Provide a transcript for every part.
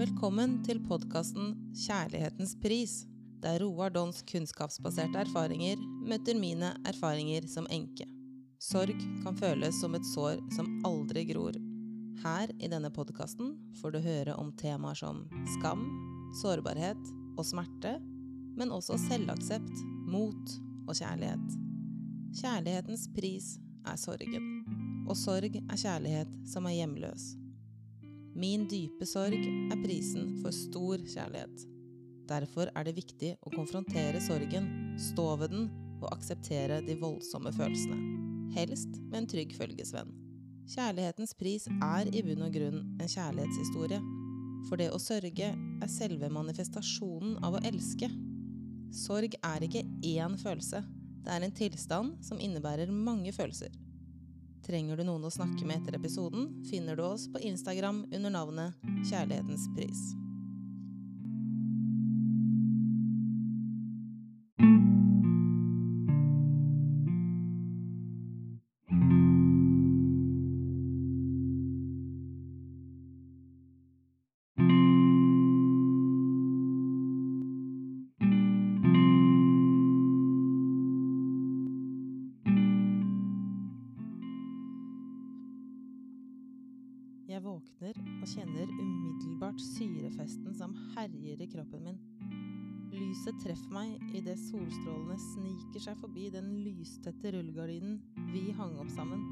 Velkommen til podcasten Kjærlighetens pris, der Roar Dons kunnskapsbaserte erfaringer møter mine erfaringer som enke. Sorg kan føles som et sår som aldri gror. Her i denne podcasten får du høre om temaer som skam, sårbarhet og smerte, men også selvaksept, mot og kjærlighet. Kjærlighetens pris er sorgen, og sorg er kjærlighet som er hjemløs. Min dype sorg er prisen for stor kjærlighet. Derfor er det viktig å konfrontere sorgen, stå ved den og akseptere de voldsomme følelsene. Helst med en trygg følgesvenn. Kjærlighetens pris er i bunn og grunn en kjærlighetshistorie. For det å sørge er selve manifestasjonen av å elske. Sorg er ikke én følelse. Det er en tilstand som innebærer mange følelser. Trenger du noen å snakke med etter episoden, finner du oss på Instagram under navnet Kjærlighetens pris. Jeg våkner og kjenner umiddelbart syrefesten som herjer i kroppen min. Lyset treffer meg i det solstrålene sniker seg forbi den lystette rullgardinen vi hang opp sammen.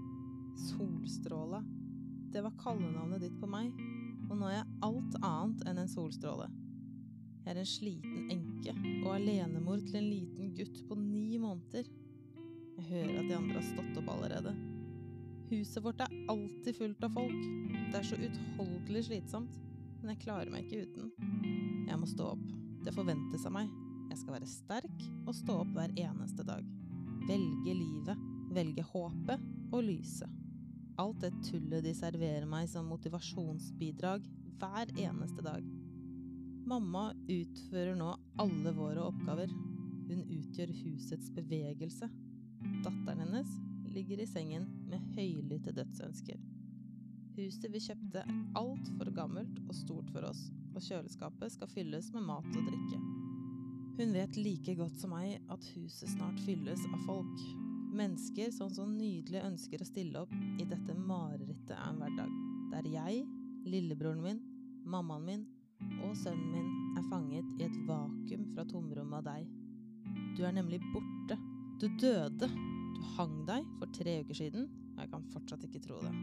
Solstråla. Det var kallenavnet ditt på meg, og nå er jeg alt annet enn en solstråle. Jeg er en sliten enke og alenemor til en liten gutt på 9 måneder. Jeg hører at de andre har stått opp allerede. Huset vårt er alltid fullt av folk. Det er så utholdelig slitsomt, men jeg klarer meg ikke uten. Jeg må stå opp. Det forventes av meg. Jeg skal være sterk og stå opp hver eneste dag. Velge livet, velge håpet og lyset. Alt det tullet de serverer meg som motivasjonsbidrag hver eneste dag. Mamma utfører nå alle våre oppgaver. Hun utgjør husets bevegelse. Datteren hennes ligger i sengen med høylytte dødsønsker. Huset vi kjøpte er alt for gammelt og stort for oss, og kjøleskapet skal fylles med mat og drikke. Hun vet like godt som meg at huset snart fylles av folk. Mennesker som så nydelig ønsker å stille opp i dette marerittet av en hverdag, der jeg, lillebroren min, mammaen min og sønnen min er fanget i et vakuum fra tomrommet av deg. Du er nemlig borte. Du døde. Du hang deg for 3 uker siden, og jeg kan fortsatt ikke tro det.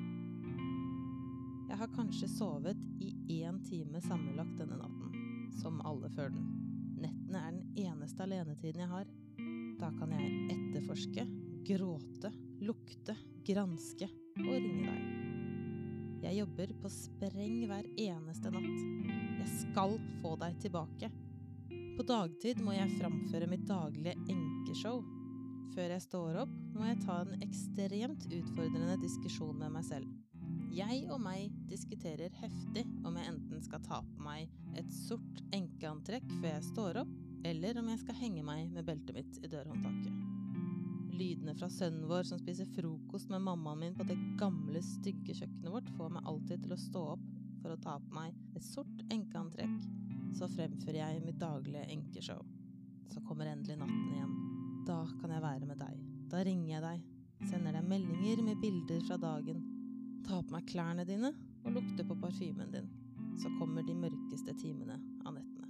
Jeg har kanskje sovet i 1 time sammenlagt denne natten, som alle før den. Nettene er den eneste alenetiden jeg har. Da kan jeg etterforske, gråte, lukte, granske og ringe deg. Jeg jobber på spreng hver eneste natt. Jeg skal få deg tilbake. På dagtid må jeg framføre mitt daglige enkeshow. Før jeg står opp, må jeg ta en ekstremt utfordrende diskusjon med meg selv. Jeg og meg diskuterer heftig om jeg enten skal ta på meg et sort enkeantrekk før jeg står opp, eller om jeg skal henge meg med beltet mitt i dørhåndtaket. Lydene fra sønnen vår som spiser frokost med mammaen min på det gamle, stygge kjøkkenet vårt får meg alltid til å stå opp for å ta på meg et sort enkeantrekk. Så fremfører jeg mitt daglige enkeshow. Så kommer endelig natten igjen. Da kan jeg være med deg. Da ringer jeg deg, sender deg meldinger med bilder fra dagen, tar på meg klærne dine og lukter på parfymen din. Så kommer de mørkeste timene av nettene.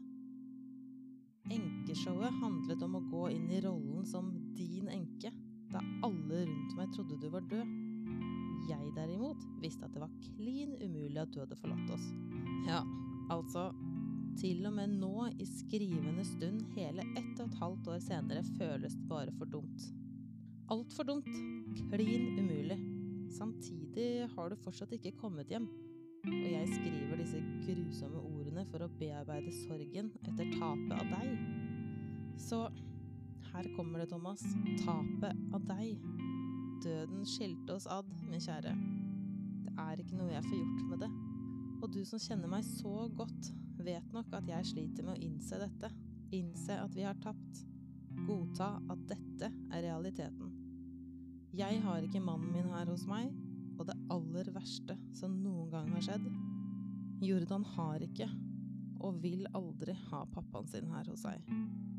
Enkeshowet handlet om å gå inn i rollen som din enke, da alle rundt meg trodde du var død. Jeg derimot visste at det var klin umulig at du hadde forlatt oss. Ja, altså, til og med nå i skrivende stund hele 1,5 år senere føles det bare for dumt. Alt for dumt, klin umulig. Samtidig har du fortsatt ikke kommet hjem, og jeg skriver disse grusomme ordene for å bearbeide sorgen etter tapet av deg. Så her kommer det, Thomas, tapet av deg. Døden skilte oss ad, min kjære. Det er ikke noe jeg får gjort med det, og du som kjenner meg så godt, vet nok at jeg sliter med å innse dette. Innse at vi har tapt. Godta at dette er realiteten. Jeg har ikke mannen min her hos meg, og det aller verste som noen gang har skjedd. Jordan har ikke, og vil aldri ha pappaen sin her hos seg.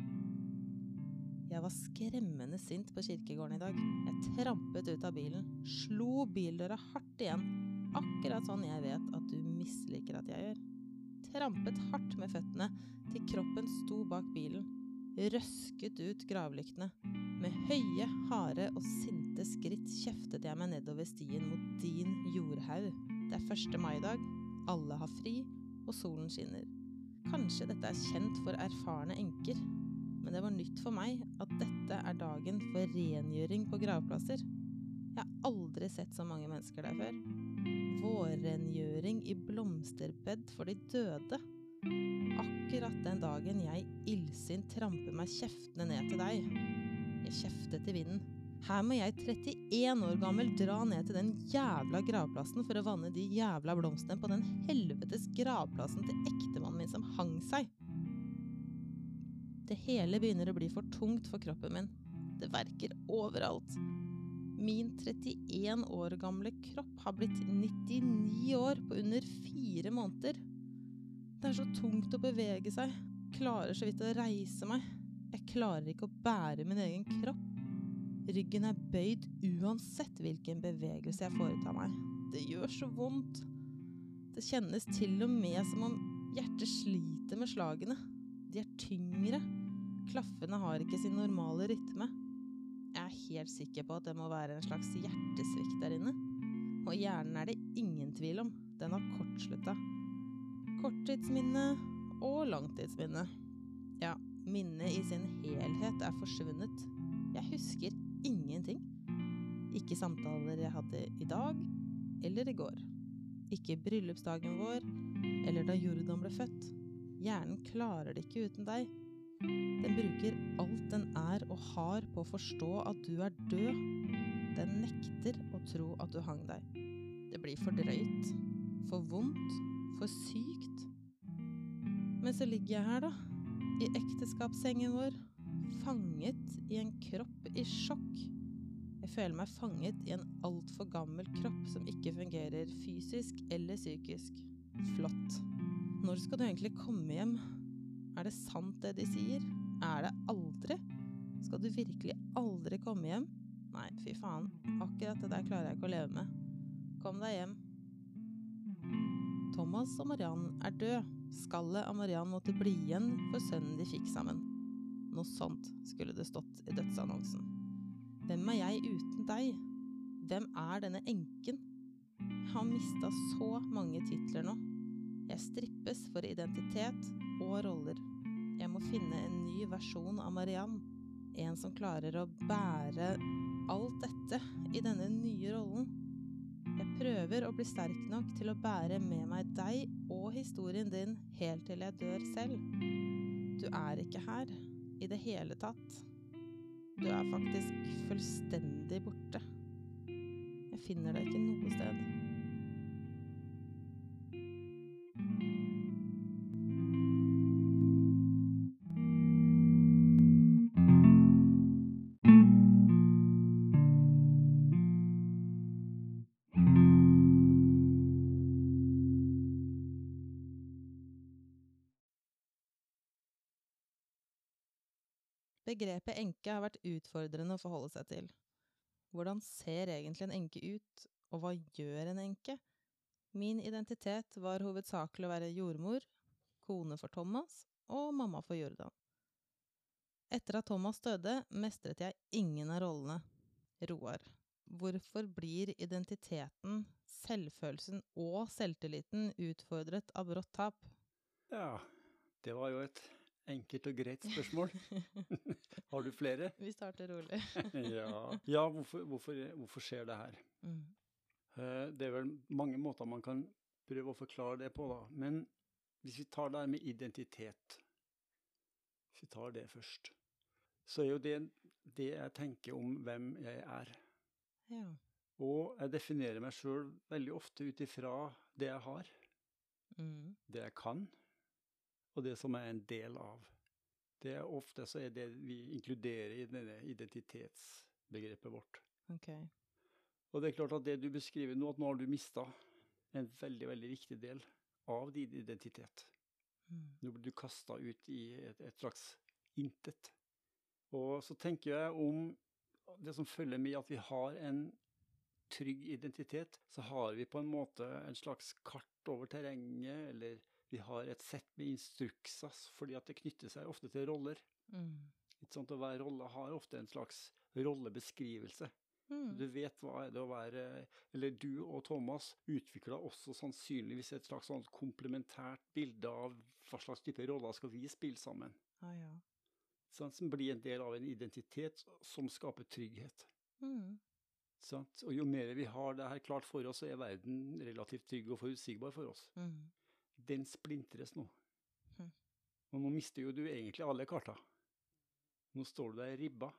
Jeg var skremmende sint på kirkegården i dag. Jeg trampet ut av bilen, slo bildøra hardt igjen, akkurat sånn jeg vet at du misliker at jeg gjør. Trampet hardt med føttene til kroppen sto bak bilen, røsket ut gravlyktene. Med høye, harde og sinte skritt kjeftet jeg meg nedover stien mot din jordhaug. Det 1. maidag, alle har fri, og solen skinner. Kanskje dette kjent for erfarne enker, men det var nytt for meg at dette dagen for rengjøring på gravplasser. Jeg har aldri sett så mange mennesker der før. Vårrengjøring i blomsterbed for de døde. Akkurat den dagen jeg illsint tramper meg kjeftene ned til deg. Jeg kjeftet til vinden. Her må jeg 31 år gammel dra ned til den jævla gravplassen for å vanne de jævla blomstene på den helvetes gravplassen til ektemannen min som hang seg. Det hele begynner å bli for tungt for kroppen min. Det verker overalt. Min 31 år gamle kropp har blitt 99 år på under 4 måneder. Det så tungt å bevege seg. Klarer så vidt å reise meg. Jeg klarer ikke å bære min egen kropp. Ryggen bøyd uansett hvilken bevegelse jeg foretar meg. Det gjør så vondt. Det kjennes til og med som om hjertet sliter med slagene. De tyngre. Klaffene har ikke sin normale rytme. Jeg helt sikker på at det må være en slags hjertesvikt der inne. Og hjernen det ingen tvil om. Den har kortslutta. Korttidsminne og langtidsminne. Ja, minnet i sin helhet forsvunnet. Jeg husker ingenting. Ikke samtaler jeg hadde i dag eller i går. Ikke bryllupsdagen vår eller da Jordan ble født. Hjernen klarer det ikke uten deg. Den bruker alt den og har på å forstå at du død. Den nekter å tro at du hang deg. Det blir for drøyt, for vondt, for sykt. Men så ligger jeg her da, i ekteskapssengen vår, fanget i en kropp i sjokk. Jeg føler meg fanget i en alt for gammel kropp som ikke fungerer fysisk eller psykisk. Flott. Når skal du egentlig komme hjem? Det sant det de sier? Det aldri? Skal du virkelig aldri komme hjem? Nei, fy faen. Akkurat det der klarer jeg ikke å leve med. Kom deg hjem. Thomas og Mariann død. Skallet av Mariann måtte bli igjen for sønnen de fikk sammen. Noe sånt skulle det stått i dødsannonsen. Hvem jeg uten deg? Hvem denne enken? Jeg har mistet så mange titler nå. Jeg strippes for identitet og roller. Jeg må finne en ny versjon av Mariann. En som klarer å bære alt dette i denne nye rollen. Jeg prøver å bli sterk nok til å bære med meg deg og historien din helt til jeg dør selv. Du ikke her i det hele tatt. Du faktisk fullstendig borte. Jeg finner deg ikke noe sted. Begrepet enke har vært utfordrende å forholde seg til. Hvordan ser egentlig en enke ut, og hva gjør en enke? Min identitet var hovedsakelig å være jordmor, kone for Thomas og mamma for Jordan. Etter at Thomas døde, mestret jeg ingen av rollene. Roar, hvorfor blir identiteten, selvfølelsen og selvtilliten utfordret av brått tap? Ja, det var jo et enkelt og greit spørsmål. Har du flere? Vi starter rolig. Ja, hvorfor skjer det her? Det vel mange måter man kan prøve å forklare det på da. Men hvis vi tar det med identitet, hvis vi tar det først, så jo det jeg tenker om hvem jeg Ja. Og jeg definerer meg selv veldig ofte ut ifra det jeg har, det jeg kan, og det som en del av. Det ofte så det vi inkluderer i denne identitetsbegrepet vårt. Ok. Og det klart at det du beskriver nå, at nå har du mistet en veldig, veldig viktig del av din identitet. Nå blir du kastet ut i et slags intet. Og så tenker jeg om det som følger med at vi har en trygg identitet, så har vi på en måte en slags kart over terrenget, eller vi har et sett med instrukser, fordi at det knytter seg ofte til roller. Ikke sant? Og hver rolle har ofte en slags rollebeskrivelse. Du vet hva er det å være, eller du og Thomas utviklet også sannsynligvis et slags sånn komplementært bilde av hva slags type roller skal vi spille sammen. Ja. Sånn, som blir en del av en identitet som skaper trygghet. Sant? Og jo mer vi har det her klart for oss, så er verden relativt trygg og forutsigbar for oss. Den splintres nå. Og nå mister jo du egentlig alle karta. Nå står du der i ribba.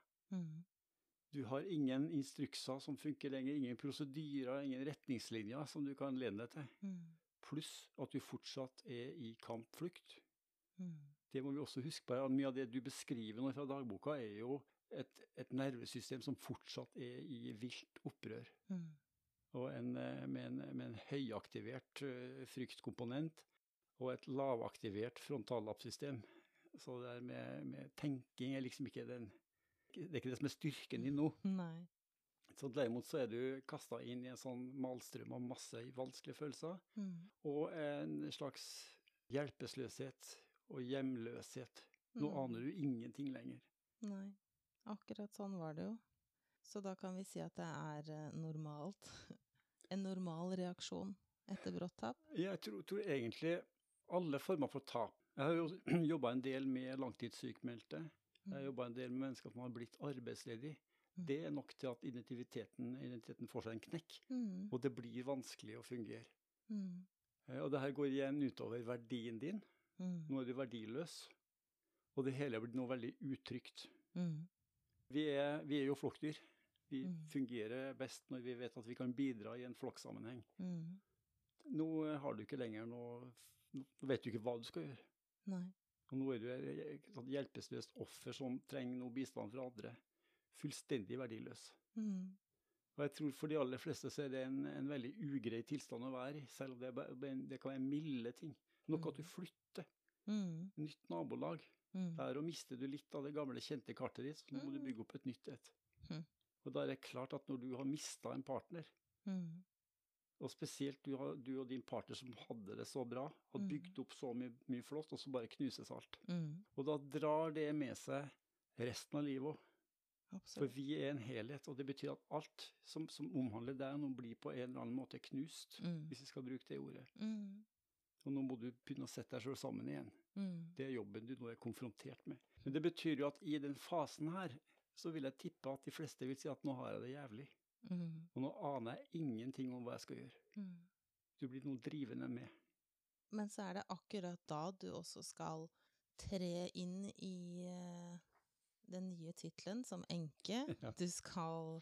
Du har ingen instrukser som funker lenger, ingen prosedyrer, ingen retningslinjer som du kan lene deg til. Pluss at du fortsatt er i kampflukt. Det må vi også huske på. Mye av det du beskriver nå fra dagboka er jo et nervesystem som fortsatt er i vilt opprør. Og med en høyaktivert fryktkomponent og et lavaktivert frontallappsystem. Så det der med tenking er liksom ikke det er ikke det som er styrken din nå. Nei. Så derimot så er du kastet inn i en sånn malstrøm av masse vanskelige følelser, og en slags hjelpeløshet og hjemløshet. Nå aner du ingenting lenger. Nei, akkurat sånn var det jo. Så da kan vi si at det er normalt. En normal reaksjon etter brått tap? Jeg tror egentlig alle former for tap. Jeg har jo jobbet en del med langtidssykmeldte. Jeg har jobbet en del med mennesker som har blitt arbeidsledige. Det er nok til at identiteten får seg en knekk, og det blir vanskelig å fungere. Og det her går igjen utover verdien din. Nå er du verdiløs, og det hele blir nå veldig utrygt. Vi er jo flokkdyr. Vi fungerer best når vi vet at vi kan bidra i en flokksammenheng. Nå har du ikke lenger nå vet du ikke hva du skal gjøre. Nei. Og nå er du et hjelpeløst offer som trenger noe bistand fra andre. Fullstendig verdiløs. Og jeg tror for de aller fleste så er det en veldig ugrei tilstand å være i, selv om det kan være milde ting. Noe at du flytter. Nytt nabolag. Der mister du litt av det gamle kjente kartet ditt, så nå må du bygge opp et nytt et. Og da er det klart at når du har mistet en partner, og spesielt du og din partner som hadde det så bra, har bygd opp så mye flott, og så bare knuses alt. Og da drar det med seg resten av livet også. Absolutt. For vi er en helhet, og det betyr at alt som omhandler deg nå blir på en eller annen måte knust, hvis vi skal bruke det ordet. Og nå må du begynne å sette deg selv sammen igjen. Det er jobben du nå er konfrontert med. Men det betyr jo at i den fasen her, så vil jeg tippe at de fleste vil si at nå har jeg det jævlig. Og nå aner jeg ingenting om hva jeg skal gjøre. Du blir noe drivende med. Men så er det akkurat da du også skal tre inn i den nye titlen som enke. Ja. Du skal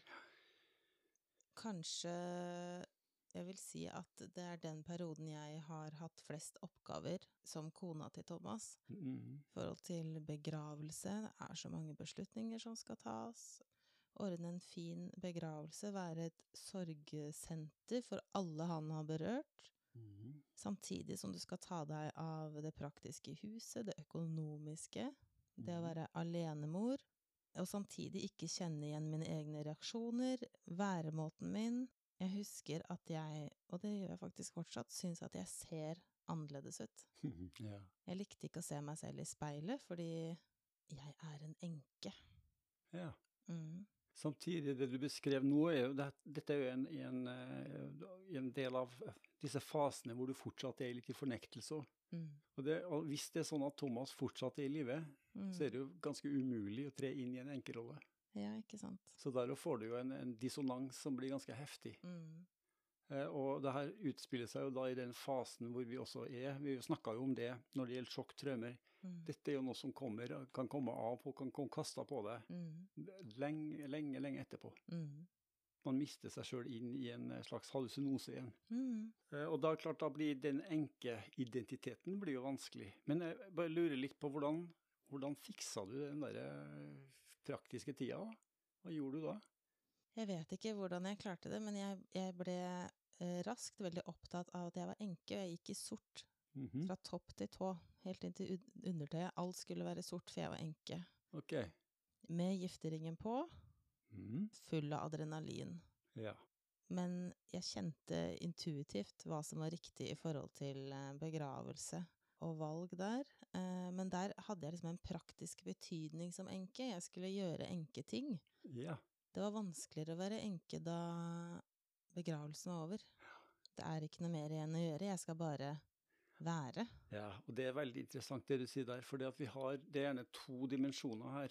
kanskje, jeg vil si at det er den perioden jeg har hatt flest oppgaver som kona til Thomas. I forhold til begravelse, det er så mange beslutninger som skal tas. Ordne en fin begravelse, være et sorgsenter for alle han har berørt, samtidig som du skal ta deg av det praktiske i huset, det økonomiske, det å være alenemor, og samtidig ikke kjenne igjen mine egne reaksjoner, væremåten min. Jeg husker at jeg, og det gjør jeg faktisk fortsatt, synes at jeg ser annerledes ut. Ja. Jeg likte ikke å se meg selv i speilet, fordi jeg er en enke. Ja. Samtidig, det du beskrev nå, dette er jo en del av disse fasene hvor du fortsatt er litt i fornektelse. Og hvis det er sånn at Thomas fortsatt er i livet, så er det jo ganske umulig å tre inn i en enkelrolle. Ja, ikke sant. Så der får du jo en dissonans som blir ganske heftig. Og det her utspiller seg jo da i den fasen hvor vi også er. Vi snakket jo om det når det gjelder sjokk-traumer. Dette er jo noe som kan komme av og kan komme kastet på deg lenge etterpå. Man mister seg selv inn i en slags hallusinose igjen. Og da klart da blir den enke-identiteten blir jo vanskelig. Men jeg bare lurer litt på hvordan fiksa du den der praktiske tida? Hva gjorde du da? Jeg vet ikke hvordan jeg klarte det, men jeg ble raskt veldig opptatt av at jeg var enke, og jeg gikk i sort Fra topp til tå, helt inn til undertøyet. Alt skulle være sort, for jeg var enke. Ok. Med gifteringen på, full av adrenalin. Ja. Men jeg kjente intuitivt hva som var riktig i forhold til begravelse og valg der. Men der hadde jeg liksom en praktisk betydning som enke. Jeg skulle gjøre enketing. Ja. Det var vanskeligere å være enke da begravelsen var over. Det er ikke noe mer igjen å gjøre, jeg skal bare være. Ja, og det er veldig interessant det du sier der, for det er gjerne 2 dimensjoner her.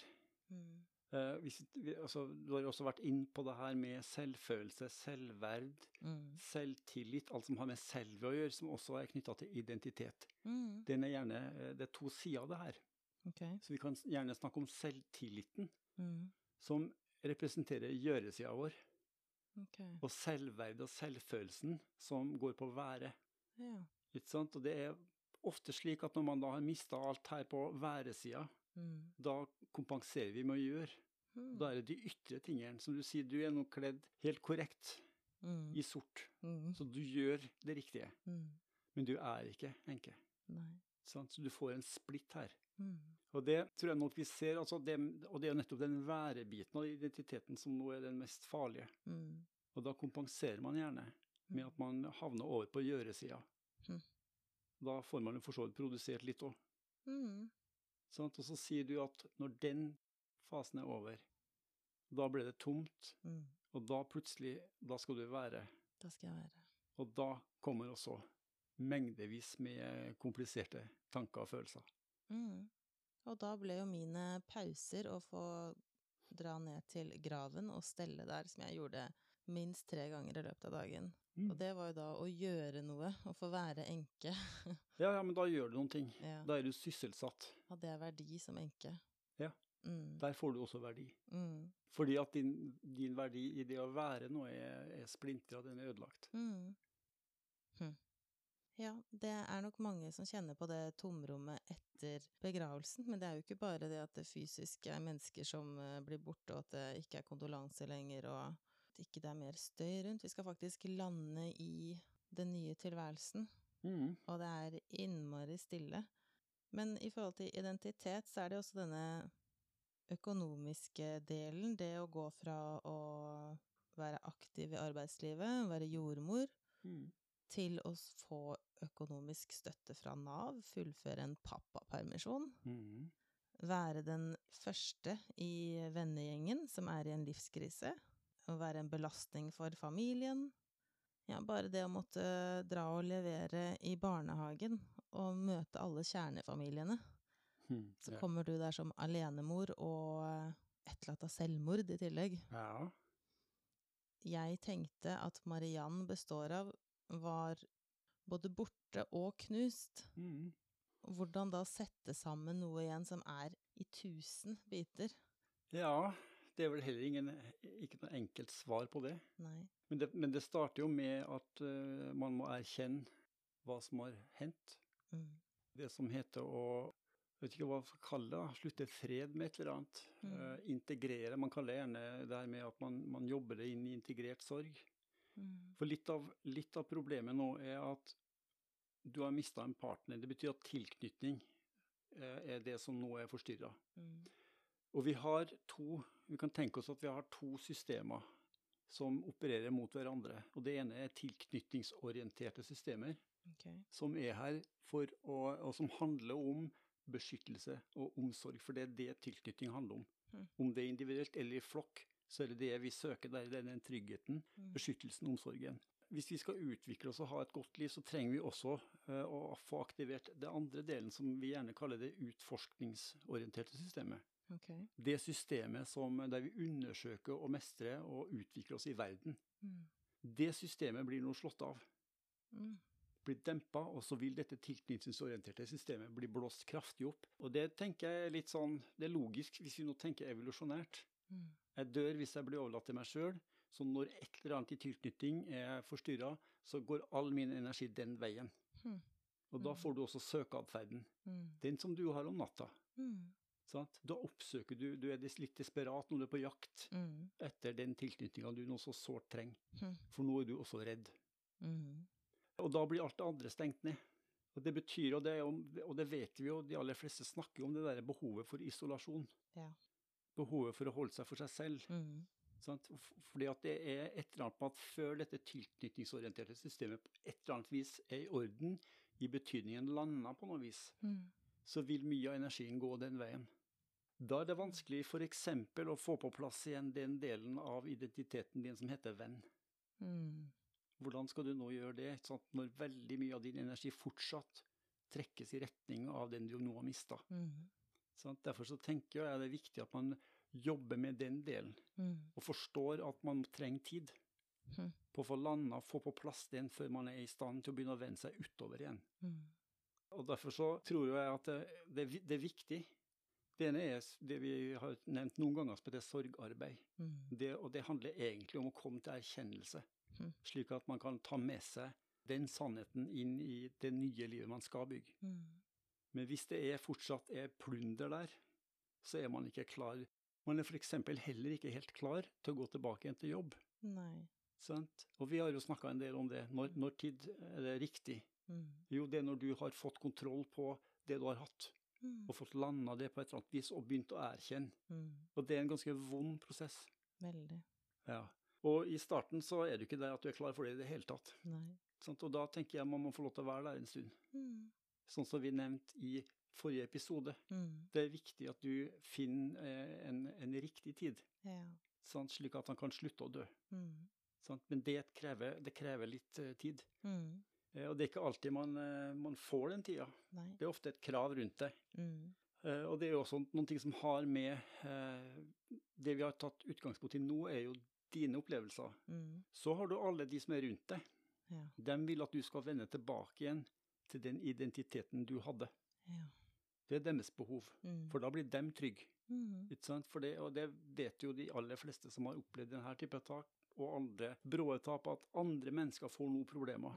Du har jo også vært inn på det her med selvfølelse, selvverd, selvtillit, alt som har med selv å gjøre, som også er knyttet til identitet. Det er 2 sider av det her. Okay. Så vi kan gjerne snakke om selvtilliten, som representerer gjøresida vår. Okay. Og selvverd og selvfølelsen som går på være. Ja. Ikke sant? Og det er ofte slik at når man da har mistet alt her på væresida, da kompenserer vi med å gjøre. Da er det de ytre tingene. Som du sier, du er nå kledd helt korrekt i sort. Så du gjør det riktige. Men du er ikke enke. Nei. Sant? Så du får en splitt her. Og det tror jeg nok vi ser, og det er jo nettopp den værebiten av identiteten som nå er den mest farlige. Og da kompenserer man gjerne med at man havner over på gjøresida. Da får man jo for så vidt produsert litt også. Og så sier du at når den fasen er over, da ble det tomt, og da plutselig, da skal du være. Da skal jeg være. Og da kommer også mengdevis med kompliserte tanker og følelser. Og da ble jo mine pauser å få dra ned til graven og stelle der, som jeg gjorde minst 3 ganger i løpet av dagen. Og det var jo da å gjøre noe, å få være enke. ja, men da gjør du noen ting. Ja. Da er du sysselsatt. Og det er verdi som enke. Ja, der får du også verdi. Fordi at din verdi i det å være noe er splintret, den er ødelagt. Ja, det er nok mange som kjenner på det tomrommet etter begravelsen, men det er jo ikke bare det at det fysisk er mennesker som blir borte, og at det ikke er kondolanser lenger, og at ikke det er mer støy rundt. Vi skal faktisk lande i den nye tilværelsen, og det er innmari stille. Men i forhold til identitet så er det også denne økonomiske delen, det å gå fra å være aktiv i arbeidslivet, være jordmor, til å få økonomisk støtte fra Nav, fullføre en pappapermisjon, være den første i vennegjengen som er i en livskrise, og være en belastning for familien. Ja, bare det å måtte dra og levere i barnehagen og møte alle kjernefamiliene. Så kommer du der som alenemor og etterlatt av selvmord i tillegg. Ja. Jeg tenkte at Mariann består av var både borte og knust. Hvordan da sette sammen noe igjen som er i 1000 biter? Ja, det er vel heller ikke noe enkelt svar på det. Nei. Men det starter jo med at man må erkjenne hva som har hendt. Det som heter å, vet ikke hva man skal kalle det, slutte fred med et eller annet. Integrere, man kaller det gjerne det her med at man jobber det inn i integrert sorg. For litt av problemet nå er at du har mistet en partner. Det betyr at tilknytning er det som nå er forstyrret. Og vi kan tenke oss at vi har 2 systemer som opererer mot hverandre. Og det ene er tilknytningsorienterte systemer, som er her og som handler om beskyttelse og omsorg, for det er det tilknytning handler om. Om det er individuelt eller i flokk, så er det vi søker der, det er den tryggheten, beskyttelsen, omsorgen. Hvis vi skal utvikle oss og ha et godt liv, så trenger vi også å få aktivert det andre delen som vi gjerne kaller det utforskningsorienterte systemet. Det systemet der vi undersøker og mestrer og utvikler oss i verden. Det systemet blir nå slått av. Blir dempet, og så vil dette tilknytningsorienterte systemet bli blåst kraftig opp. Og det tenker jeg er litt sånn, det er logisk hvis vi nå tenker evolusjonært. Jeg dør hvis jeg blir overlatt til meg selv, så når et eller annet i tilknytning er forstyrret, så går all min energi den veien. Og da får du også søkeatferden. Den som du har om natta. Da oppsøker du er litt desperat når du er på jakt etter den tilknytningen du nå så sårt trenger. For nå er du også redd. Og da blir alt det andre stengt ned. Og det betyr, og det vet vi jo, de aller fleste snakker om det der behovet for isolasjon. Ja. Behovet for å holde seg for seg selv. Sant? Fordi at det er et eller annet med at før dette tilknytningsorienterte systemet på et eller annet vis er i orden, i betydningen landa på noe vis, så vil mye av energien gå den veien. Da er det vanskelig for eksempel å få på plass igjen den delen av identiteten din som heter venn. Hvordan skal du nå gjøre det, sånn, når veldig mye av din energi fortsatt trekkes i retning av den du nå har mistet? Sånn, derfor så tenker jeg det er viktig at man jobber med den delen, og forstår at man trenger tid på å få landet, få på plass den før man er i stand til å begynne å vende seg utover igjen. Og derfor så tror jeg at det er viktig. Det ene er det vi har nevnt noen ganger som heter sorgarbeid. Og det handler egentlig om å komme til erkjennelse, slik at man kan ta med seg den sannheten inn i det nye livet man skal bygge. Men hvis det fortsatt er plunder der, så er man ikke klar. Man er for eksempel heller ikke helt klar til å gå tilbake igjen til jobb. Nei. Sant? Og vi har jo snakket en del om det. Når tid er det riktig? Jo, det er når du har fått kontroll på det du har hatt, og fått landet det på et eller annet vis, og begynt å erkjenne. Og det er en ganske vond prosess. Veldig. Ja. Og i starten så er du ikke der at du er klar for det i det hele tatt. Nei. Sant? Og da tenker jeg man må få lov til å være der en stund. Sånn som vi nevnte i forrige episode. Det er viktig at du finner en riktig tid, sant? Slik at han kan slutte å dø. Sant? Men det krever litt tid. Og det er ikke alltid man får den tida. Nei. Det er ofte et krav rundt det. Og det er jo også noen ting som har med det vi har tatt utgangspunkt i nå, er jo dine opplevelser. Så har du alle de som er rundt deg. Ja. De vil at du skal vende tilbake igjen til den identiteten du hadde. Ja. Det er deres behov, for da blir de trygge. Ikke sant? For det, og det vet jo de aller fleste som har opplevd denne type tak, og andre bråe tap, at andre mennesker får noen problemer.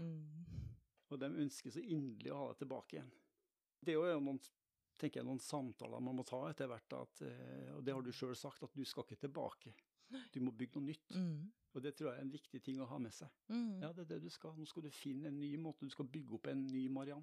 Og de ønsker så inderlig å ha det tilbake igjen. Det er jo noen samtaler man må ta etter hvert, og det har du selv sagt, at du skal ikke tilbake. Du må bygge noe nytt. Og det tror jeg er en viktig ting å ha med seg. Ja, det er det du skal. Nå skal du finne en ny måte, du skal bygge opp en ny Mariann.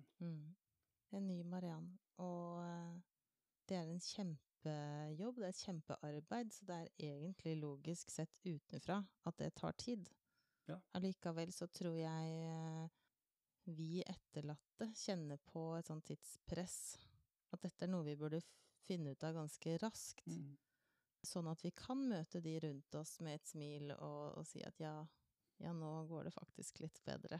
En ny Mariann, og det er en kjempejobb, det er et kjempearbeid, så det er egentlig logisk sett utenfra at det tar tid. Ja. Allikevel så tror jeg vi etterlatte kjenner på et sånt tidspress, at dette er noe vi burde finne ut av ganske raskt, sånn at vi kan møte de rundt oss med et smil og si at ja, nå går det faktisk litt bedre.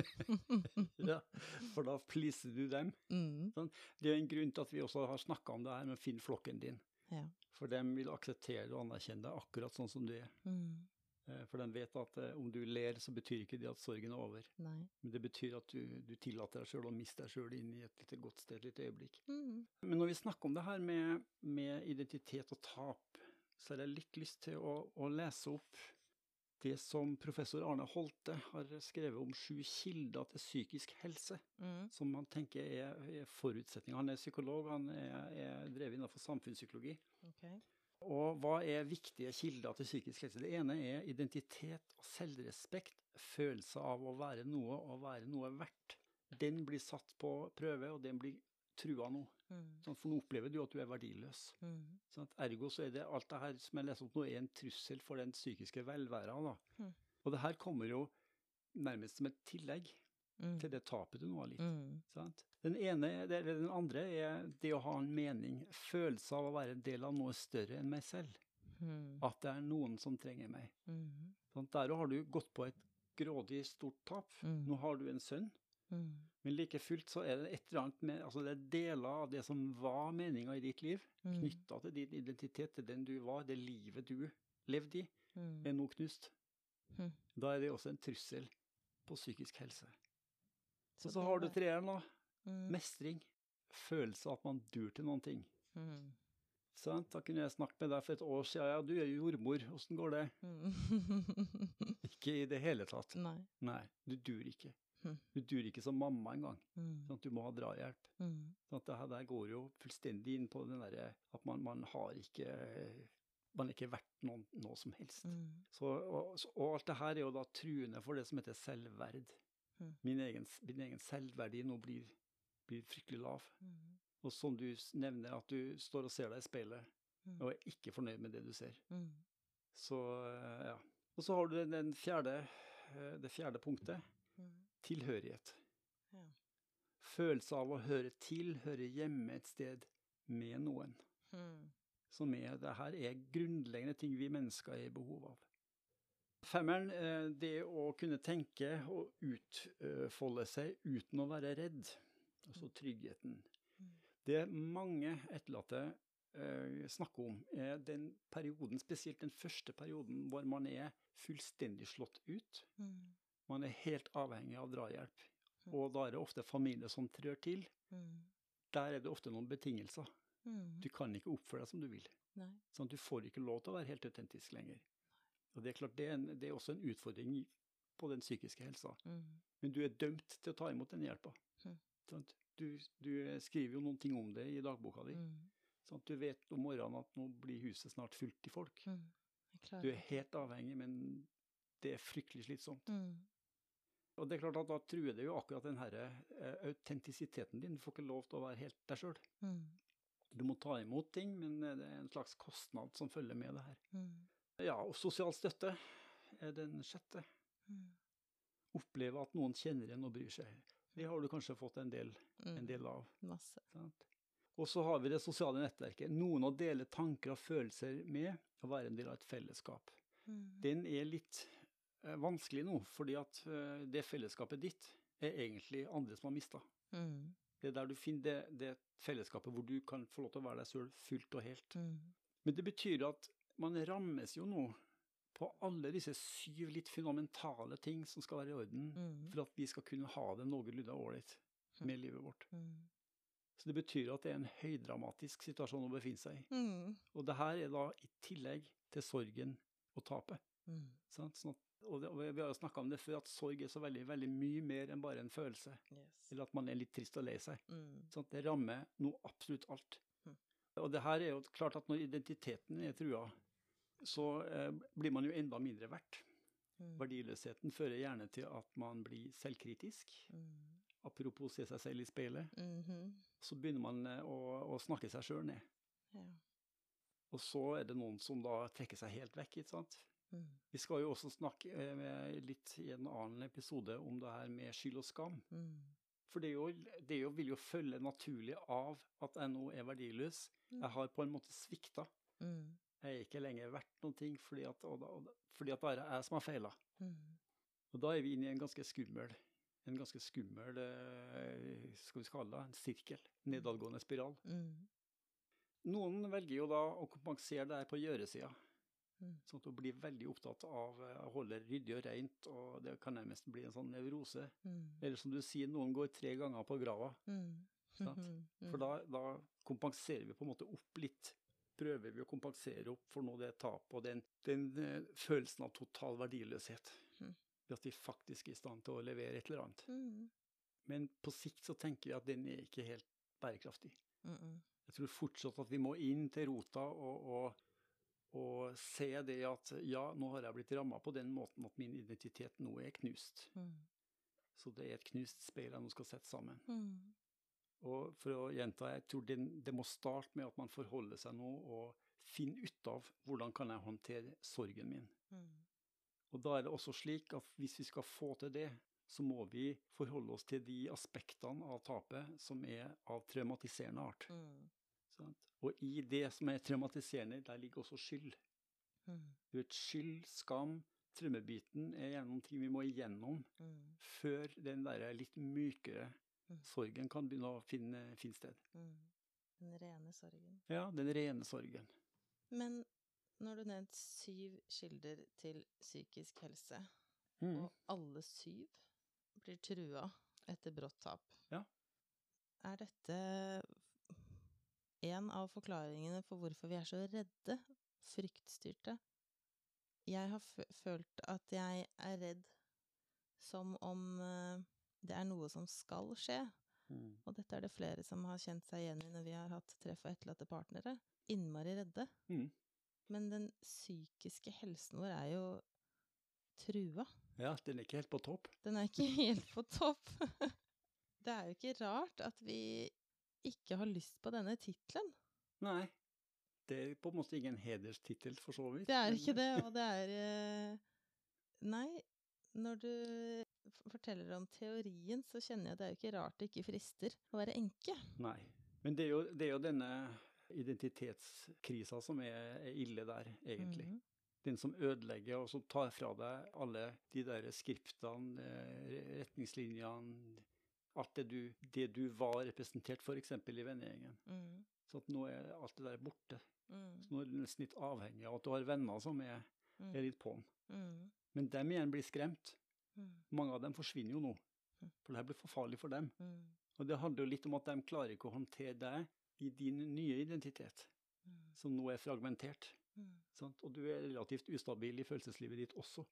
Ja, for da pleaser du dem. Sånn. Det er en grunn til at vi også har snakket om det her med å finne flokken din. Ja. For de vil akseptere og anerkjenne deg akkurat sånn som du er. For de vet at om du ler, så betyr ikke det at sorgen er over. Nei. Men det betyr at du tillater deg selv og mister deg selv inn i et litt godt sted, et litt øyeblikk. Men når vi snakker om det her med identitet og tap, så har jeg litt lyst til å lese opp det som professor Arne Holte har skrevet om 7 kilder til psykisk helse, som han tenker er forutsetninger. Han er psykolog, han er drevet innenfor samfunnspsykologi. Okay. Og hva er viktige kilder til psykisk helse? Det ene er identitet og selvrespekt, følelse av å være noe og være noe verdt. Den blir satt på prøve, og den blir trua nå. Sånn, for nå opplever du at du er verdiløs. Sånn, ergo så er det alt det her som jeg leser opp nå er en trussel for den psykiske velværen. Og det her kommer jo nærmest som et tillegg til det tapet du nå har litt. Sant? Den andre er det å ha en mening, følelse av å være en del av noe større enn meg selv. At det er noen som trenger meg. Sånn, der har du gått på et grådig stort tap. Nå har du en sønn. Men like fullt så er det et eller annet med, altså det er deler av det som var meningen i ditt liv, knyttet til din identitet, til den du var, det livet du levde i, er nå knust. Da er det også en trussel på psykisk helse. Så har du treeren da, mestring, følelse av at man dur til noen ting. Sant? Da kunne jeg snakket med deg for et år siden, ja, du er jo jordmor, hvordan går det? Ikke i det hele tatt. Nei, du dur ikke. Du dur ikke som mamma en gang, sånn at du må ha drahjelp. Sånn at det her der går jo fullstendig inn på den der, at man har ikke, man er ikke verdt noe som helst. Og alt det her er jo da truende for det som heter selvverd. Min egen selvverdi nå blir blir fryktelig lav. Og som du nevner, at du står og ser deg i speilet, og er ikke fornøyd med det du ser. Så, ja. Og så har du det fjerde punktet, tilhørighet. Ja. Følelse av å høre til, høre hjemme et sted med noen. Det her er grunnleggende ting vi mennesker er i behov av. Femmeren, det å kunne tenke og utfolde seg uten å være redd, altså tryggheten. Det mange etterlatte snakker om er den perioden, spesielt den første perioden, hvor man er fullstendig slått ut. Man er helt avhengig av drahjelp. Og da er det ofte familie som trør til. Der er det ofte noen betingelser. Du kan ikke oppføre deg som du vil. Sånn, du får ikke lov til å være helt autentisk lenger. Og det er klart, det er også en utfordring på den psykiske helsa. Men du er dømt til å ta imot den hjelpa. Sånn, du skriver jo noen ting om det i dagboka di. Sånn, du vet om morgenen at nå blir huset snart fullt i folk. Du er helt avhengig, men det er fryktelig slitsomt. Og det er klart at da truer det jo akkurat den her autentisiteten din. Du får ikke lov til å være helt deg selv. Du må ta imot ting, men det er en slags kostnad som følger med det her. Ja, og sosial støtte er den sjette. Oppleve at noen kjenner en og bryr seg. Det har du kanskje fått en del av. Masse. Sant? Og så har vi det sosiale nettverket. Noen å dele tanker og følelser med, og være en del av et fellesskap. Den er litt vanskelig nå, fordi at det fellesskapet ditt er egentlig andre som har mistet. Det er der du finner det fellesskapet hvor du kan få lov til å være deg selv fullt og helt. Men det betyr at man rammes jo nå på alle disse 7 litt fundamentale ting som skal være i orden for at vi skal kunne ha det noenlunde ålreit med livet vårt. Så det betyr at det er en høydramatisk situasjon å befinne seg i. Og det her er da i tillegg til sorgen og tapet. Sånn at, og vi har jo snakket om det før, at sorg er så veldig, veldig mye mer enn bare en følelse. Eller at man er litt trist og lei seg. Sånn at det rammer noe absolutt alt. Og det her er jo klart at når identiteten er trua, så blir man jo enda mindre verdt. Verdiløsheten fører gjerne til at man blir selvkritisk. Apropos se seg selv i speilet. Så begynner man å snakke seg selv ned. Og så er det noen som da trekker seg helt vekk, ikke sant? Vi skal jo også snakke litt i en annen episode om det her med skyld og skam. For det vil jo følge naturlig av at jeg nå er verdiløs. Jeg har på en måte svikta. Jeg er ikke lenger verdt noen ting, fordi at det er jeg som har feilet. Og da er vi inne i en ganske skummel, skal vi kalle det, en sirkel, nedadgående spiral. Noen velger jo da å kompensere det her på gjøresida. Sånn at du blir veldig opptatt av å holde ryddig og rent, og det kan nærmest bli en sånn nevrose. Eller som du sier, noen går 3 ganger på grava. For da kompenserer vi på en måte opp litt. Prøver vi å kompensere opp for noe det tapet, og den følelsen av total verdiløshet. Ved at vi faktisk er i stand til å levere et eller annet. Men på sikt så tenker vi at den er ikke helt bærekraftig. Jeg tror fortsatt at vi må inn til rota og se det at ja, nå har jeg blitt rammet på den måten at min identitet nå er knust. Så det er et knust speil jeg nå skal sette sammen. Og for å gjenta, jeg tror det må starte med at man forholder seg nå og finner ut av hvordan kan jeg håndtere sorgen min. Og da er det også slik at hvis vi skal få til det, så må vi forholde oss til de aspektene av tapet som er av traumatiserende art. Og i det som er traumatiserende, der ligger også skyld. Du vet, skyld, skam, traumebiten er gjerne noen ting vi må igjennom før den der litt mykere sorgen kan begynne å finne sted. Den rene sorgen. Ja, den rene sorgen. Men når du nevnt 7 kilder til psykisk helse, og alle 7 blir trua etter brått tap, er dette en av forklaringene for hvorfor vi er så redde, fryktstyrte? Jeg har følt at jeg er redd som om det er noe som skal skje. Og dette er det flere som har kjent seg igjen i når vi har hatt treff og etterlatte partnere. Innmari redde. Men den psykiske helsen vår er jo trua. Ja, den er ikke helt på topp. Den er ikke helt på topp. det jo ikke rart at vi ikke har lyst på denne titlen. Nei, det på en måte ingen hederstittel for så vidt. Det ikke det, og det Nei, når du forteller om teorien, så kjenner jeg det jo ikke rart det ikke frister å være enke. Nei, men det jo denne identitetskrisa som ille der, egentlig. Den som ødelegger og som tar fra deg alle de der skriptene, retningslinjene, alt det du var representert for eksempel i vennegjengen. Så at nå alt det der borte. Så nå det nesten litt avhengig av at du har venner som litt på'n. Men dem igjen blir skremt. Mange av dem forsvinner jo nå, for det her blir for farlig for dem. Og det handler jo litt om at de klarer ikke å håndtere deg i din nye identitet, som nå fragmentert. Og du relativt ustabil i følelseslivet ditt også.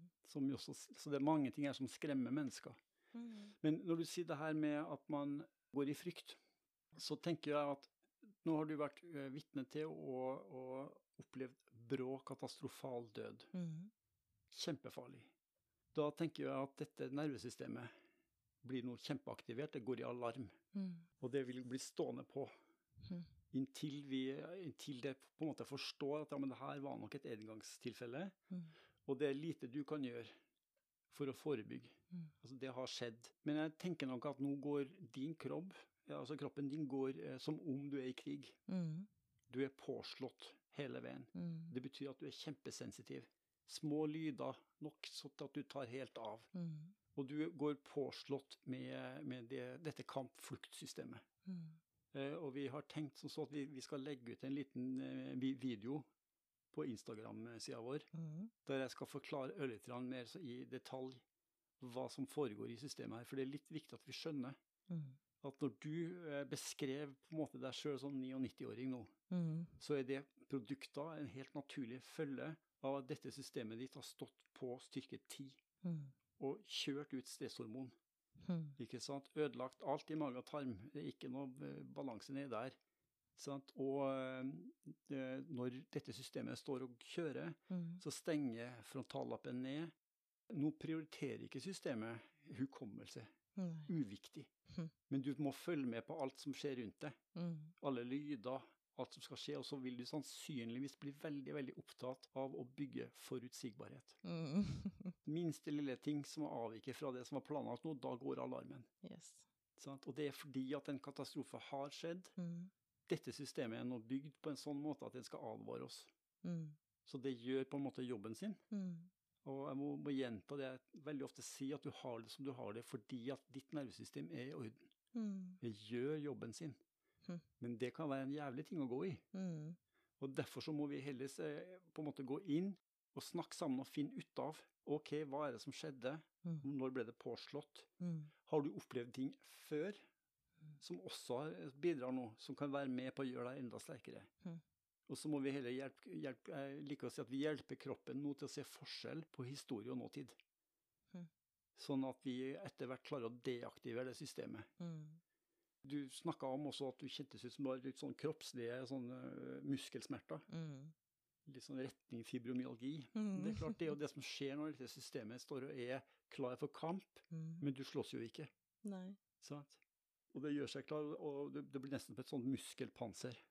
Så det mange ting her som skremmer mennesker. Men når du sier det her med at man går i frykt, så tenker jeg at nå har du vært vitne til å oppleve brå, katastrofal død. Kjempefarlig. Da tenker jeg at dette nervesystemet blir nå kjempeaktivert, det går i alarm. Og det vil bli stående på. Inntil det på en måte forstår at ja, men det her var nok et engangstilfelle, og det lite du kan gjøre for å forebygge. Altså det har skjedd. Men jeg tenker nok at nå går din kropp, altså kroppen din går som om du i krig. Du påslått hele veien. Det betyr at du kjempesensitiv. Små lyder nok så at du tar helt av. Og du går påslått med dette kamp-flukt-systemet. Og vi har tenkt sånn at vi skal legge ut en liten video på Instagram-siden vår, der jeg skal forklare litt mer i detalj hva som foregår i systemet her. For det litt viktig at vi skjønner at når du beskrev på en måte deg selv som 99-åring nå, så det produkter en helt naturlig følge av at dette systemet ditt har stått på styrke 10 og kjørt ut stresshormon. Ikke sant? Ødelagt alt i mage og tarm. Det ikke noe balanse ned der. Sant? Og når dette systemet står og kjører, så stenger frontallappen ned. Nå prioriterer ikke systemet hukommelse. Uviktig. Men du må følge med på alt som skjer rundt deg. Alle lyder, alt som skal skje, og så vil du sannsynligvis bli veldig, veldig opptatt av å bygge forutsigbarhet. Minste lille ting som avviker fra det som var planlagt nå, da går alarmen. Yes. Sant? Og det fordi at en katastrofe har skjedd. Dette systemet nå bygd på en sånn måte at den skal advare oss. Så det gjør på en måte jobben sin. Og jeg må gjenta det jeg veldig ofte sier, at du har det som du har det, fordi at ditt nervesystem i orden. Det gjør jobben sin. Men det kan være en jævlig ting å gå i. Og derfor så må vi heller på en måte gå inn og snakke sammen og finne ut av, ok, hva det som skjedde? Når ble det påslått? Har du opplevd ting før som også bidrar nå, som kan være med på å gjøre deg enda sterkere? Og så må vi heller hjelpe, jeg liker å si at vi hjelper kroppen nå til å se forskjell på historie og nåtid. Sånn at vi etter hvert klarer å deaktivere det systemet. Du snakket om også at du kjentes ut som du har litt sånn kroppslige muskelsmerter. Litt sånn retning fibromyalgi. Det klart det det som skjer når dette systemet står og klar for kamp, men du slåss jo ikke. Nei. Sant? Og det gjør seg klar, og det blir nesten på et sånt muskelpanser.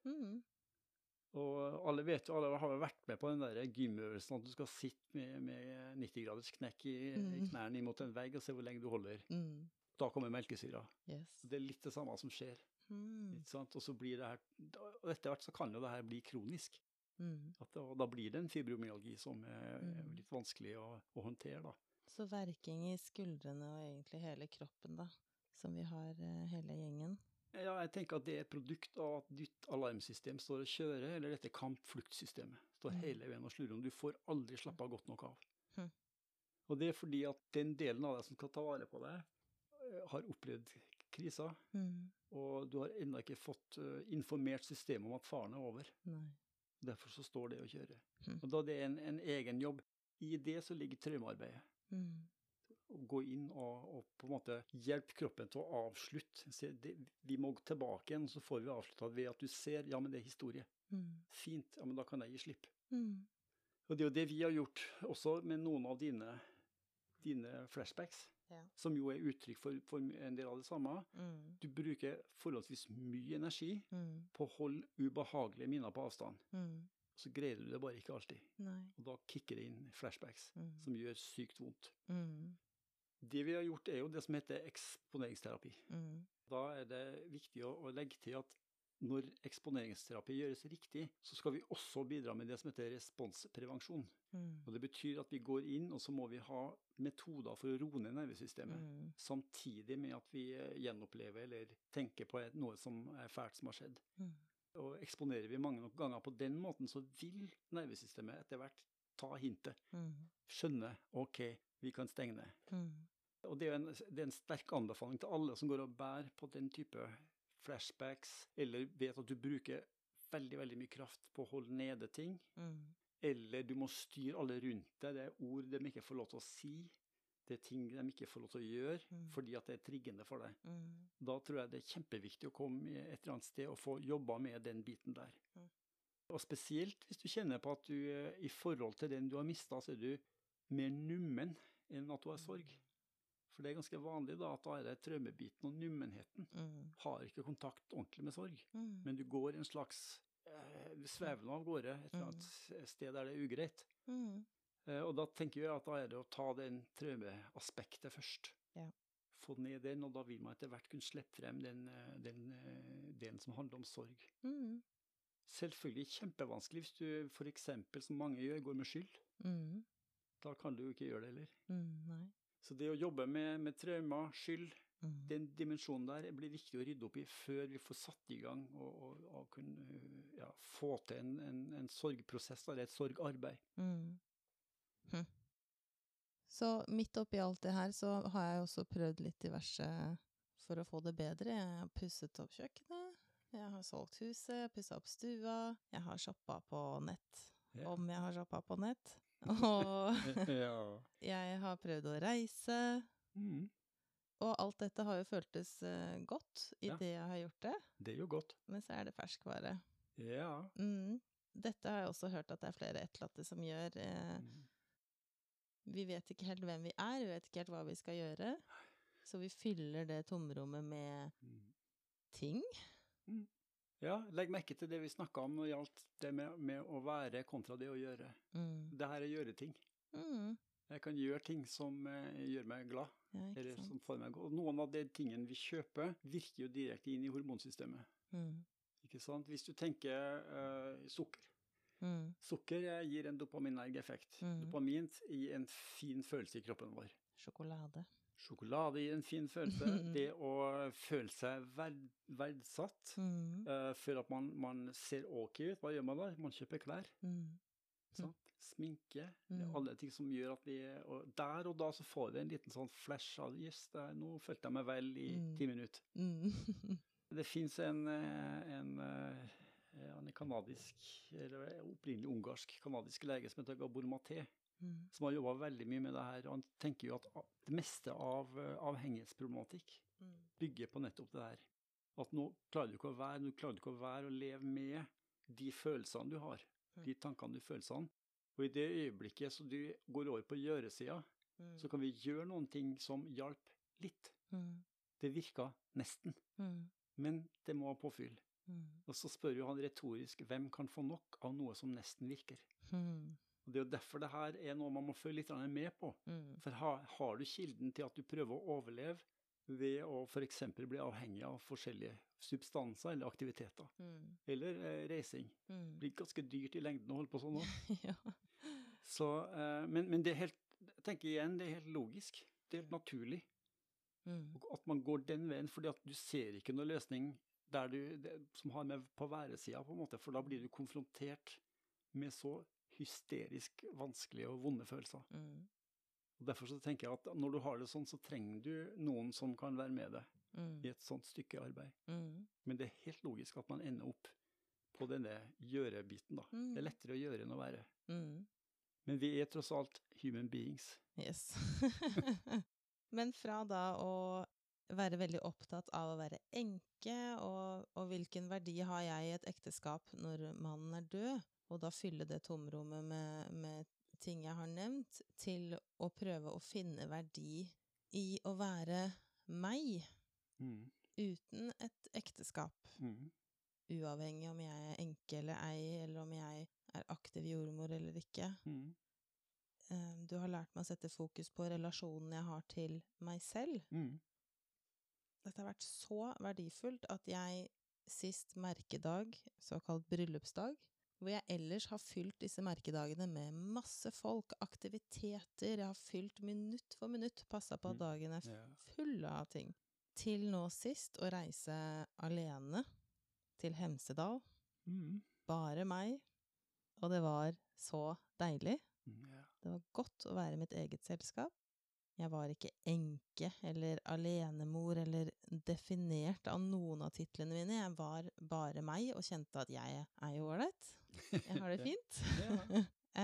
Og alle vet jo, alle har vært med på den der gymøvelsen at du skal sitte med 90 graders knekk i knærne imot en vegg og se hvor lenge du holder. Da kommer melkesyra. Yes. Det litt det samme som skjer. Ikke sant? Og så blir det her, og etter hvert så kan jo det her bli kronisk. Og da blir det en fibromyalgi som litt vanskelig å håndtere da. Så verking i skuldrene og egentlig hele kroppen da, som vi har hele gjengen? Ja, jeg tenker at det produkt av at ditt alarmsystem står og kjører, eller dette kamp-flukt-systemet står hele veien og slurer om. Du får aldri slappe av godt nok av. Og det fordi at den delen av deg som skal ta vare på deg, har opplevd krisa, og du har enda ikke fått informert systemet om at faren over. Nei. Derfor så står det å kjøre. Og da det en egen jobb, i det så ligger traumearbeidet. Å gå inn og på en måte hjelpe kroppen til å avslutte. Vi må gå tilbake igjen, så får vi avsluttet ved at du ser, ja, men det historie. Fint, ja, men da kan jeg gi slipp. Og det jo det vi har gjort også med noen av dine flashbacks. som jo er uttrykk for en del av det samme. Du bruker forholdsvis mye energi på å holde ubehagelige minner på avstand. Så greier du det bare ikke alltid. Og da kicker det inn flashbacks, som gjør sykt vondt. Det vi har gjort er jo det som heter eksponeringsterapi. Da er det viktig å legge til at når eksponeringsterapi gjøres riktig, så skal vi også bidra med det som heter responsprevensjon. Og det betyr at vi går inn, og så må vi ha metoder for å roe ned nervesystemet, samtidig med at vi gjenopplever eller tenker på noe som er fælt som har skjedd. Og eksponerer vi mange nok ganger på den måten, så vil nervesystemet etter hvert ta hintet. Skjønne, ok, vi kan stenge ned. Og det er en sterk anbefaling til alle som går og bærer på den type flashbacks, eller vet at du bruker veldig, veldig mye kraft på å holde nede ting, eller du må styre alle rundt deg, det er ord de ikke får lov til å si, det er ting de ikke får lov til å gjøre, fordi at det er triggende for deg. Da tror jeg det er kjempeviktig å komme et eller annet sted og få jobba med den biten der. Og spesielt hvis du kjenner på at du i forhold til den du har mistet, så er du mer nummen enn at du har sorg. For det er ganske vanlig da, at da er det traumebiten og nummenheten. Har ikke kontakt ordentlig med sorg, men du går en slags svevende av gårde et eller annet sted der det er ugreit. Og da tenker jeg at da er det å ta den traumeaspektet først. Få ned den, og da vil man etter hvert kunne slippe frem den delen som handler om sorg. Selvfølgelig kjempevanskelig hvis du for eksempel, som mange gjør, går med skyld. Da kan du jo ikke gjøre det heller. Nei. Så det å jobbe med trauma, skyld, den dimensjonen der blir viktig å rydde opp i før vi får satt i gang og kunne få til en sorgprosess, eller et sorgarbeid. Så midt oppi alt det her så har jeg også prøvd litt diverse for å få det bedre. Jeg har pusset opp kjøkkenet, jeg har solgt huset, pusset opp stua, jeg har shoppet på nett, om jeg har shoppet på nett. Og jeg har prøvd å reise, og alt dette har jo føltes godt i det jeg har gjort det. Det er jo godt. Men så er det ferskvare. Ja. Dette har jeg også hørt at det er flere etterlatte som gjør. Vi vet ikke helt hvem vi er, vi vet ikke helt hva vi skal gjøre, så vi fyller det tomrommet med ting. Ja, legg merke til det vi snakket om når det gjaldt det med å være kontra det å gjøre. Det her er gjøre ting. Jeg kan gjøre ting som gjør meg glad, eller som får meg glad. Og noen av de tingene vi kjøper virker jo direkte inn i hormonsystemet. Ikke sant? Hvis du tenker sukker. Sukker gir en dopaminerg effekt. Dopamin gir en fin følelse i kroppen vår. Sjokolade gir en fin følelse. Det å føle seg verdsatt, for at man ser ok ut. Hva gjør man da? Man kjøper klær. Sminke. Alle ting som gjør at vi... Og der og da så får vi en liten sånn flash av, yes, nå følte jeg meg vel i 10 minutter. Det finnes en kanadisk, eller opprinnelig ungarsk kanadisk lege som heter Gabor Maté, som har jobbet veldig mye med det her. Han tenker jo at det meste av avhengighetsproblematikk bygger på nettopp det her. At nå klarer du ikke å være og leve med de følelsene du har, de tankene du følelsene. Og i det øyeblikket så du går over på gjøresida, så kan vi gjøre noen ting som hjelper litt. Det virker nesten, men det må ha påfyll. Og så spør jo han retorisk, hvem kan få nok av noe som nesten virker? Og det er jo derfor det her er noe man må følge litt med på. For har du kilden til at du prøver å overleve ved å for eksempel bli avhengig av forskjellige substanser eller aktiviteter, eller reising. Det blir ganske dyrt i lengden å holde på sånn nå. Så, men det er helt, jeg tenker igjen, det er helt logisk. Det er helt naturlig. At man går den veien, fordi at du ser ikke noe løsning der som har med på væresida på en måte, for da blir du konfrontert med så hysterisk vanskelige og vonde følelser. Og derfor så tenker jeg at når du har det sånn, så trenger du noen som kan være med deg i et sånt stykke arbeid. Men det er helt logisk at man ender opp på denne gjøre-biten da. Det er lettere å gjøre enn å være. Men vi er tross alt human beings. Yes. Men fra da å være veldig opptatt av å være enke, og hvilken verdi har jeg i et ekteskap når mannen er død, og da fylle det tomrommet med ting jeg har nevnt, til å prøve å finne verdi i å være meg, Mm. uten et ekteskap. Mm. Uavhengig om jeg er enke eller ei, eller om jeg er aktiv jordmor eller ikke. Mm. Du har lært meg å sette fokus på relasjonen jeg har til meg selv. Mm. Dette har vært så verdifullt at jeg sist merkedag, såkalt bryllupsdag, hvor jeg ellers har fylt disse merkedagene med masse folk, aktiviteter, jeg har fylt minutt for minutt, passet på at dagen er full av ting. Til nå sist å reise alene til Hemsedal, bare meg, og det var så deilig. Det var godt å være i mitt eget selskap. Jeg var ikke enke eller alenemor eller definert av noen av titlene mine. Jeg var bare meg og kjente at jeg er jo ålreit. Jeg har det fint.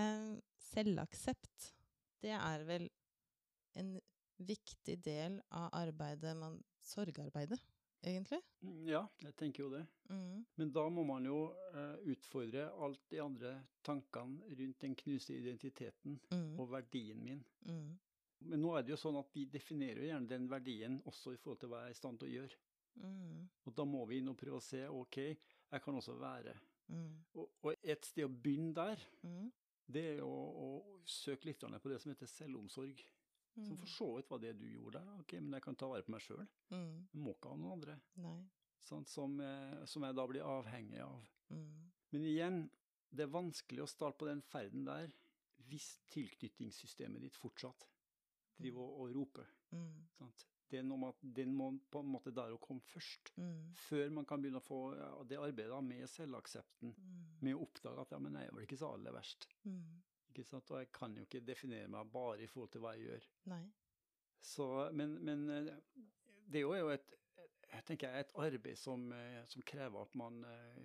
Selvaksept, det er vel en viktig del av arbeidet, sorgarbeidet, egentlig. Ja, jeg tenker jo det. Men da må man jo utfordre alt de andre tankene rundt den knuste identiteten og verdien min. Men nå er det jo sånn at vi definerer jo gjerne den verdien også i forhold til hva jeg er i stand til å gjøre. Og da må vi inn og prøve å se, ok, jeg kan også være. Og et sted å begynne der, det er å søke litt på det som heter selvomsorg. Som for så vidt var det du gjorde der. Ok, men jeg kan ta vare på meg selv. Jeg må ikke ha noen andre. Nei. Sånn, som jeg da blir avhengig av. Men igjen, det er vanskelig å starte på den ferden der hvis tilknytningssystemet ditt fortsatt driver og roper. Den må på en måte der å komme først, før man kan begynne å få det arbeidet med selvaksepten, med å oppdage at ja, men jeg er vel ikke så aller verst. Ikke sant? Og jeg kan jo ikke definere meg bare i forhold til hva jeg gjør. Nei. Så, men det er jo et arbeid som krever at man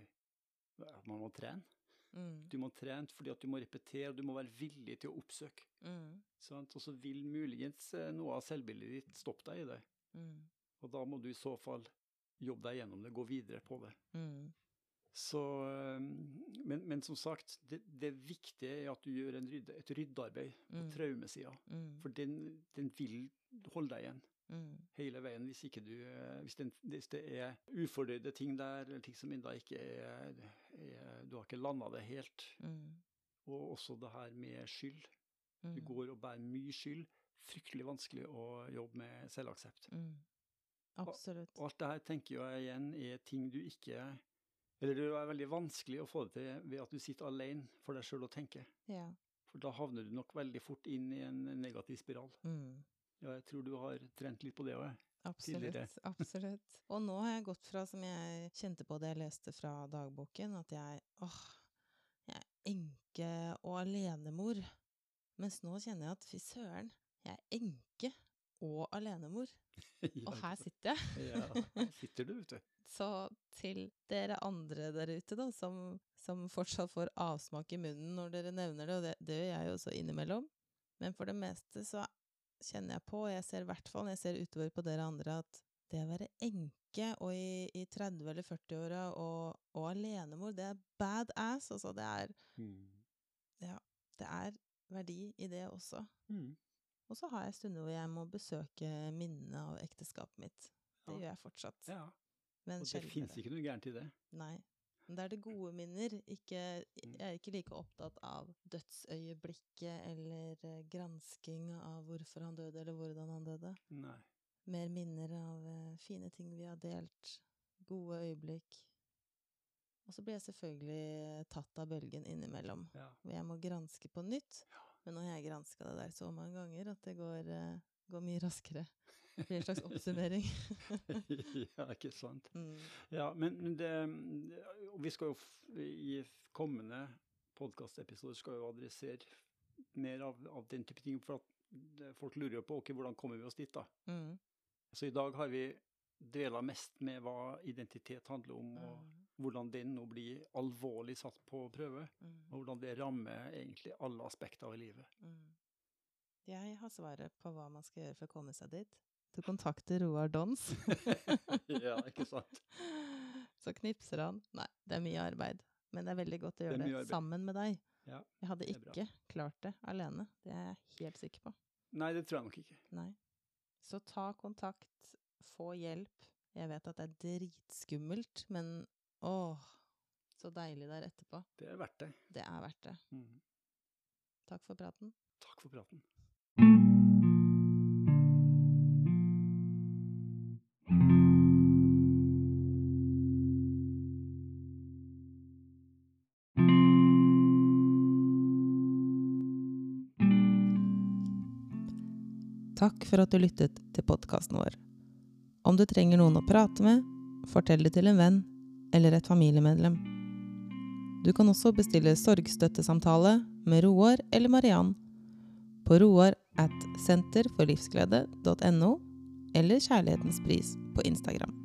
må trene. Du må trene fordi at du må repetere, og du må være villig til å oppsøke. Og så vil muligens noe av selvbildet ditt stoppe deg i det. Og da må du i så fall jobbe deg gjennom det, gå videre på det. Så, men som sagt, det viktige er at du gjør et ryddearbeid på traumesiden. For den vil holde deg igjen. Hele veien, hvis det er ufordøyde ting der, eller ting som enda ikke du har ikke landet det helt. Og også det her med skyld. Du går og bærer mye skyld. Fryktelig vanskelig å jobbe med selvaksept. Absolutt. Og alt det her tenker jeg igjen er ting du ikke, eller det er veldig vanskelig å få det til ved at du sitter alene for deg selv og tenker. Ja. For da havner du nok veldig fort inn i en negativ spiral. Ja, jeg tror du har trent litt på det også. Absolutt, absolutt. Og nå har jeg gått fra, som jeg kjente på det jeg leste fra dagboken, at jeg er enke og alenemor. Mens nå kjenner jeg at, fy søren, jeg er enke og alenemor. Og her sitter jeg. Ja, her sitter du, vet du. Så til dere andre der ute da, som fortsatt får avsmak i munnen når dere nevner det, og det gjør jeg jo også innimellom. Men for det meste så kjenner jeg på, og jeg ser i hvert fall når jeg ser utover på dere andre, at det å være enke og i 30 eller 40-åra og alenemor, det er badass. Altså det er, ja, det er verdi i det også. Og så har jeg stunder hvor jeg må besøke minnene av ekteskapet mitt. Det gjør jeg fortsatt. Ja, men og det finnes ikke noe gærent i det. Nei. Men det er det gode minner. Jeg er ikke like opptatt av dødsøyeblikket eller gransking av hvorfor han døde eller hvordan han døde. Nei. Mer minner av fine ting vi har delt, gode øyeblikk. Og så blir jeg selvfølgelig tatt av bølgen innimellom. Ja. Hvor jeg må granske på nytt. Ja. Men nå har jeg gransket det der så mange ganger at det går mye raskere. Det blir en slags oppsummering. Ja, ikke sant. Ja, men vi skal jo i kommende podcastepisoder skal jo adressere mer av den type ting, for at folk lurer jo på, ok, hvordan kommer vi oss dit da? Så i dag har vi dvelet mest med hva identitet handler om, og hvordan den nå blir alvorlig satt på prøve, og hvordan det rammer egentlig alle aspekter av livet. Jeg har svaret på hva man skal gjøre for å komme seg dit. Du kontakter Roar Dons. Ja, ikke sant. Så knipser han. Nei, det er mye arbeid. Men det er veldig godt å gjøre det sammen med deg. Ja, jeg hadde ikke klart det alene. Det er jeg helt sikker på. Nei, det tror jeg nok ikke. Nei. Så ta kontakt, få hjelp. Jeg vet at det er dritskummelt, men så deilig det er etterpå. Det er verdt det. Det er verdt det. Takk for praten. Takk for praten. Takk for at du lyttet til podcasten vår. Om du trenger noen å prate med, fortell det til en venn eller et familiemedlem. Du kan også bestille sorgstøttesamtale med Roar eller Mariann på roar@senterforlivsglede.no eller Kjærlighetens pris på Instagram.